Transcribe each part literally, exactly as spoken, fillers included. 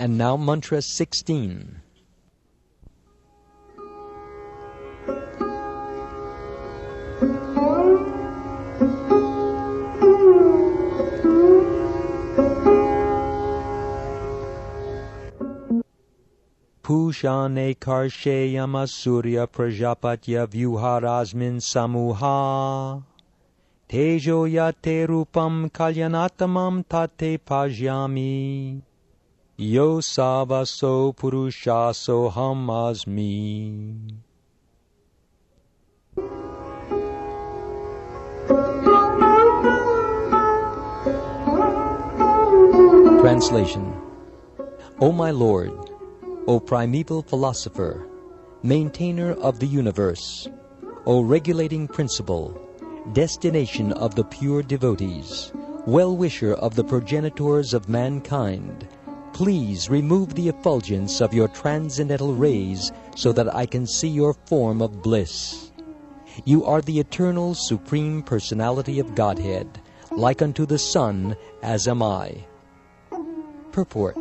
And now mantra sixteen. Pushane karsheyama surya prajapatya vyuharasmin samuha tejo yate rupam kalyanatamam tate pajyami yo savaso purushaso ham asmi. Translation. O my Lord, O primeval philosopher, maintainer of the universe, O regulating principle, destination of the pure devotees, well-wisher of the progenitors of mankind, please remove the effulgence of your transcendental rays so that I can see your form of bliss. You are the eternal supreme personality of Godhead, like unto the sun, as am I. Purport.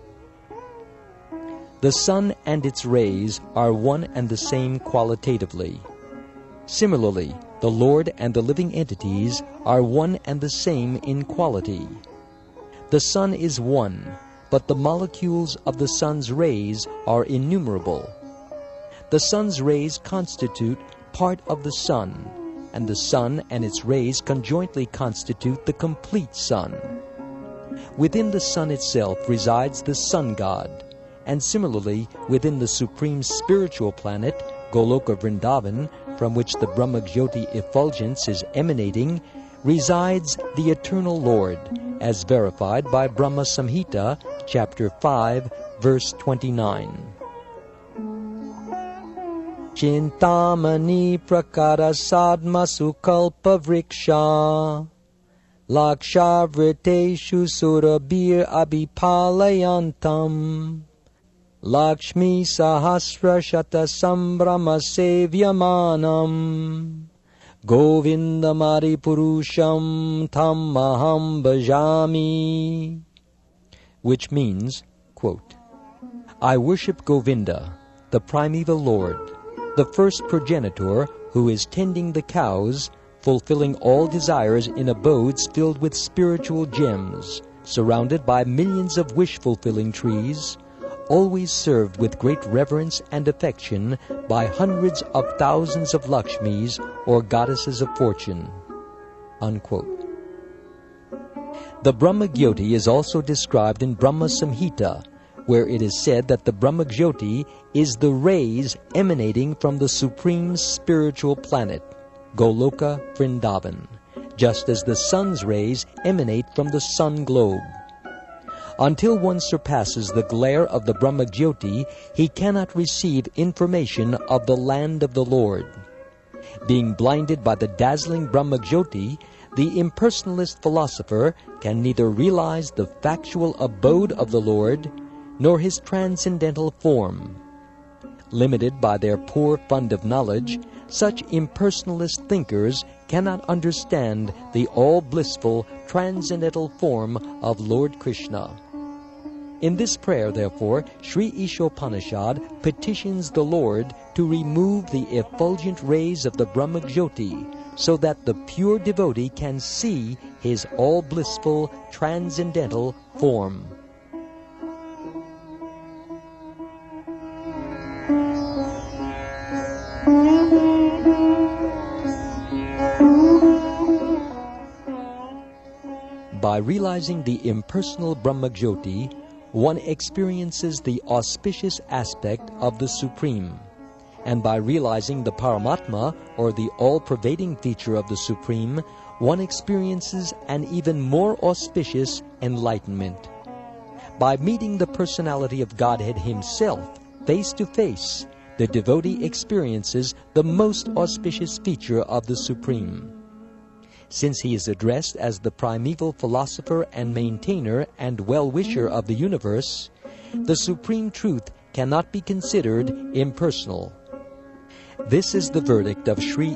The sun and its rays are one and the same qualitatively. Similarly, the Lord and the living entities are one and the same in quality. The sun is one, but the molecules of the sun's rays are innumerable. The sun's rays constitute part of the sun, and the sun and its rays conjointly constitute the complete sun. Within the sun itself resides the sun god, and similarly within the supreme spiritual planet, Goloka Vrindavan, from which the Brahmajyoti effulgence is emanating, resides the eternal Lord, as verified by Brahma Samhita, chapter five, verse twenty-nine. Chintamani prakara sadma sukalpa vriksha lakshavriteshu surabir abhipalayantam Lakshmi sahasra shata sambrama sevyamanam Govindamari purusham tam maham bhajami. Which means, quote, I worship Govinda, the primeval Lord, the first progenitor who is tending the cows, fulfilling all desires in abodes filled with spiritual gems, surrounded by millions of wish-fulfilling trees, always served with great reverence and affection by hundreds of thousands of Lakshmis or goddesses of fortune. Unquote. The Brahmajyoti is also described in Brahma Samhita, where it is said that the Brahmajyoti is the rays emanating from the supreme spiritual planet, Goloka Vrindavan, just as the sun's rays emanate from the sun globe. Until one surpasses the glare of the Brahmajyoti, he cannot receive information of the land of the Lord. Being blinded by the dazzling Brahmajyoti, the impersonalist philosopher can neither realize the factual abode of the Lord nor his transcendental form. Limited by their poor fund of knowledge, such impersonalist thinkers cannot understand the all-blissful transcendental form of Lord Krishna. In this prayer, therefore, Sri Ishopanishad petitions the Lord to remove the effulgent rays of the Brahmajyoti so that the pure devotee can see his all-blissful transcendental form. By realizing the impersonal Brahmajyoti, one experiences the auspicious aspect of the Supreme, and by realizing the Paramatma, or the all-pervading feature of the Supreme, one experiences an even more auspicious enlightenment. By meeting the personality of Godhead Himself face to face, the devotee experiences the most auspicious feature of the Supreme. Since he is addressed as the primeval philosopher and maintainer and well-wisher of the universe, the supreme truth cannot be considered impersonal. This is the verdict of Sri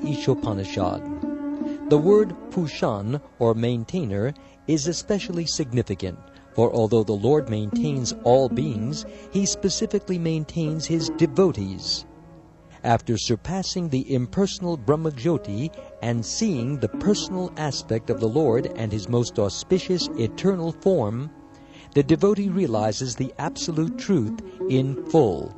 Ishopanishad. The word Pushan, or maintainer, is especially significant, For although the Lord maintains all beings, he specifically maintains his devotees. After surpassing the impersonal Brahmajyoti and seeing the personal aspect of the Lord and his most auspicious eternal form, the devotee realizes the absolute truth in full.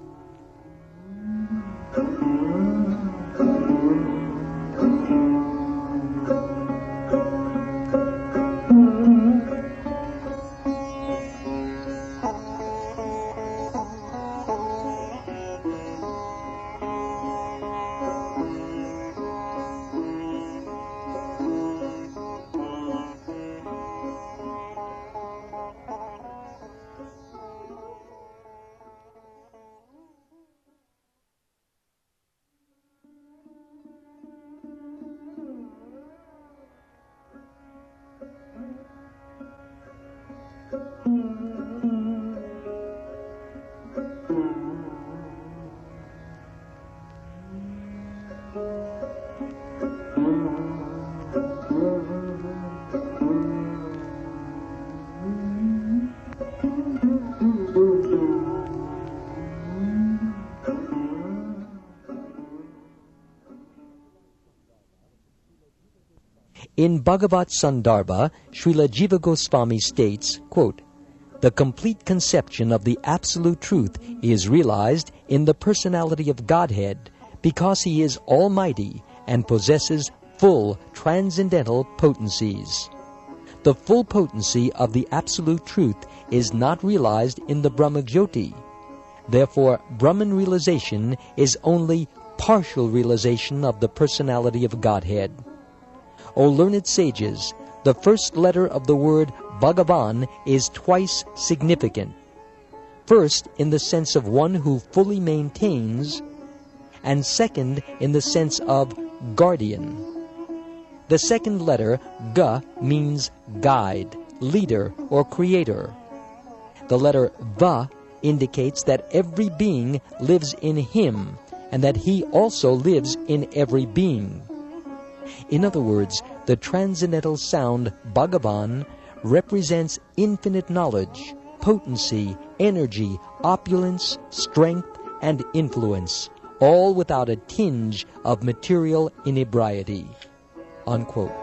In Bhagavat Sandarbha, Srila Jiva Goswami states, quote, "The complete conception of the absolute truth is realized in the personality of Godhead because he is almighty and possesses full transcendental potencies. The full potency of the absolute truth is not realized in the Brahmajyoti. Therefore, Brahman realization is only partial realization of the personality of Godhead. O learned sages, the first letter of the word Bhagavan is twice significant. First, in the sense of one who fully maintains, and second, in the sense of guardian. The second letter, Ga, means guide, leader, or creator. The letter Va indicates that every being lives in him, and that he also lives in every being. In other words, the transcendental sound Bhagavan represents infinite knowledge, potency, energy, opulence, strength, and influence, all without a tinge of material inebriety." Unquote.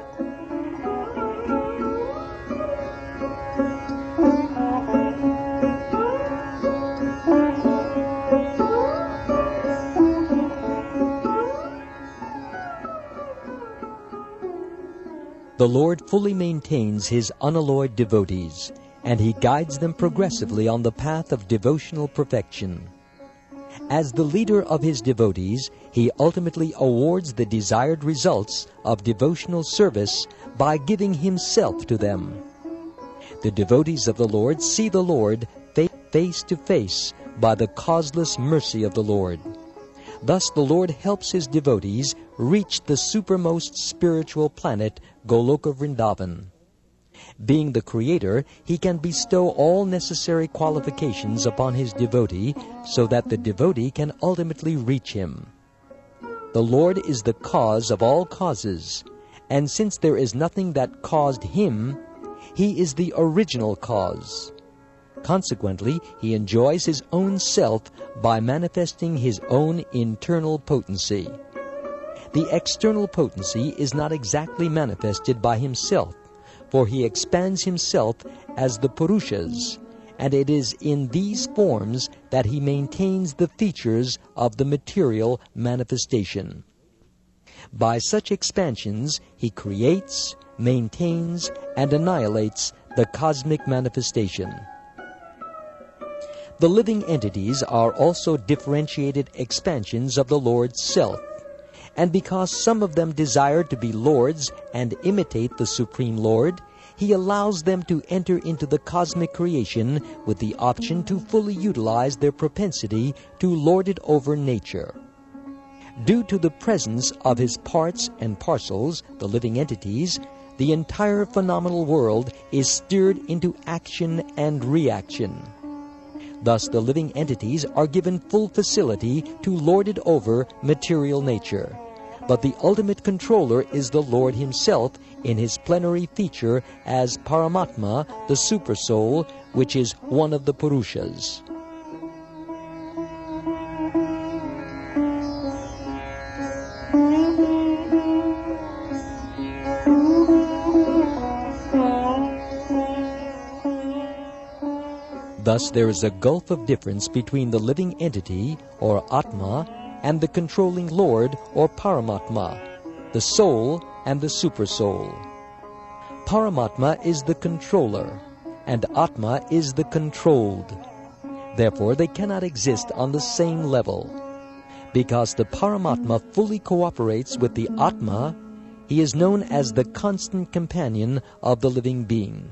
The Lord fully maintains his unalloyed devotees, and he guides them progressively on the path of devotional perfection. As the leader of his devotees, he ultimately awards the desired results of devotional service by giving himself to them. The devotees of the Lord see the Lord face to face by the causeless mercy of the Lord. Thus the Lord helps his devotees reach the supermost spiritual planet, Goloka Vrindavan. Being the Creator, he can bestow all necessary qualifications upon his devotee so that the devotee can ultimately reach him. The Lord is the cause of all causes, and since there is nothing that caused him, he is the original cause. Consequently, he enjoys his own self by manifesting his own internal potency. The external potency is not exactly manifested by himself, for he expands himself as the Purushas, and it is in these forms that he maintains the features of the material manifestation. By such expansions, he creates, maintains, and annihilates the cosmic manifestation. The living entities are also differentiated expansions of the Lord's self, and because some of them desire to be lords and imitate the Supreme Lord, he allows them to enter into the cosmic creation with the option to fully utilize their propensity to lord it over nature. Due to the presence of his parts and parcels, the living entities, the entire phenomenal world is steered into action and reaction. Thus the living entities are given full facility to lord it over material nature. but the ultimate controller is the Lord himself in his plenary feature as Paramatma, the Supersoul, which is one of the Purushas. Thus there is a gulf of difference between the living entity, or Atma, and the controlling Lord, or Paramatma, the soul and the Supersoul. Paramatma is the controller, and Atma is the controlled. Therefore they cannot exist on the same level. Because the Paramatma fully cooperates with the Atma, he is known as the constant companion of the living being.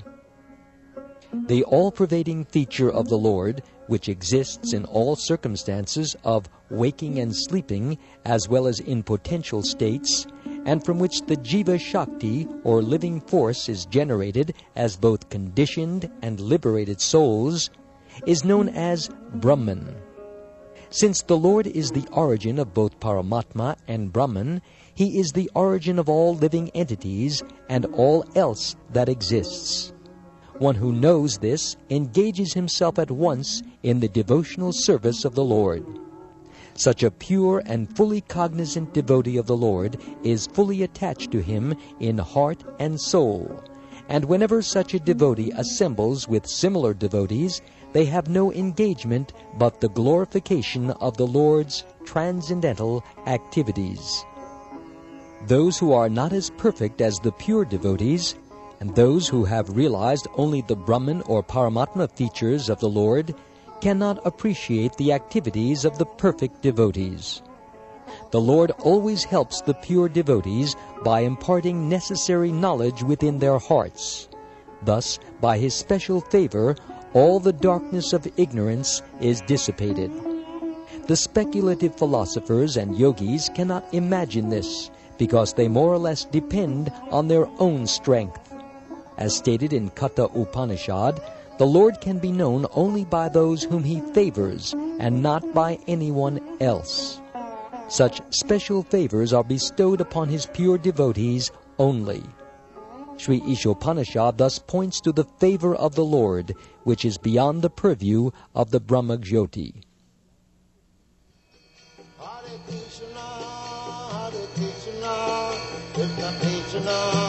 The all-pervading feature of the Lord, which exists in all circumstances of waking and sleeping, as well as in potential states, and from which the Jiva Shakti, or living force, is generated as both conditioned and liberated souls, is known as Brahman. Since the Lord is the origin of both Paramatma and Brahman, he is the origin of all living entities and all else that exists. One who knows this engages himself at once in the devotional service of the Lord. Such a pure and fully cognizant devotee of the Lord is fully attached to him in heart and soul, and whenever such a devotee assembles with similar devotees, they have no engagement but the glorification of the Lord's transcendental activities. Those who are not as perfect as the pure devotees, and those who have realized only the Brahman or Paramatma features of the Lord, cannot appreciate the activities of the perfect devotees. The Lord always helps the pure devotees by imparting necessary knowledge within their hearts. Thus, by his special favor, all the darkness of ignorance is dissipated. The speculative philosophers and yogis cannot imagine this, because they more or less depend on their own strength. As stated in Katha Upanishad, the Lord can be known only by those whom he favors, and not by anyone else. Such special favors are bestowed upon his pure devotees only. Sri Ishopanishad thus points to the favor of the Lord, which is beyond the purview of the Brahma-Jyoti. Hare Krishna, Hare Krishna, Krishna Krishna,